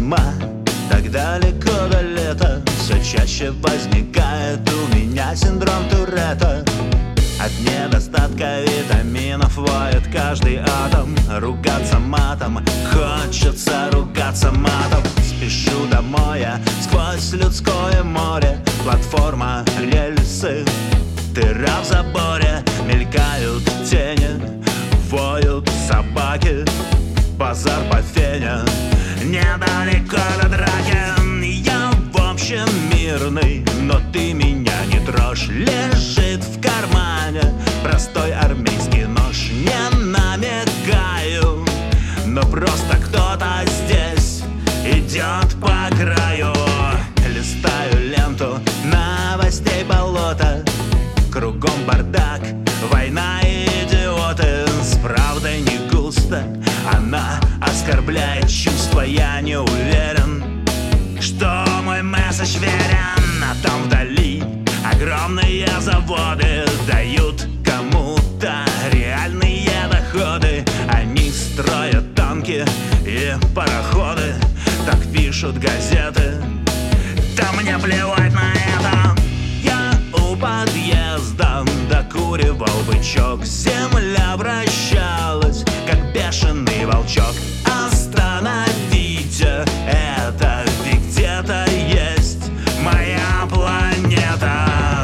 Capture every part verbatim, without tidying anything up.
зима, так далеко до лета. Все чаще возникает у меня синдром Туретта. От недостатка витаминов воет каждый атом. Ругаться матом, хочется ругаться матом. Спешу домой я сквозь людское море. Платформа, рельсы, дыра в заборе. Мелькают тени, воют собаки. Базар по фене, недалеко до драки. Я в общем мирный, но ты меня не трожь. Лежит в кармане простой армейский нож. Не намекаю, но просто кто-то здесь идет по краю. Листаю ленту новостей болота. Кругом бардак, война и идиоты. С правдой не густо, она оскорбляет чувства. Я не уверен, что мой месседж верен. А там вдали огромные заводы дают кому-то реальные доходы. Они строят танки и пароходы, так пишут газеты. Да мне плевать на это. Я у подъезда докуривал бычок. Земля вращалась, как бешеный волчок. Остановите это, ведь где-то есть моя планета.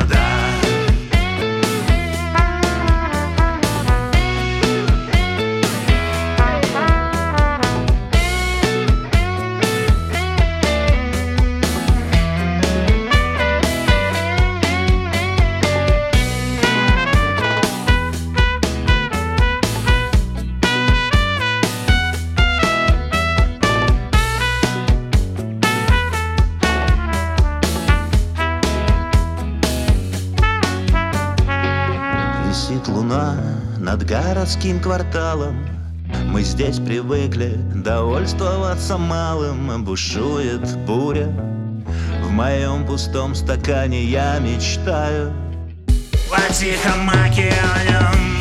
Висит луна над городским кварталом. Мы здесь привыкли довольствоваться малым. Бушует буря в моем пустом стакане. Я мечтаю о Тихом океане.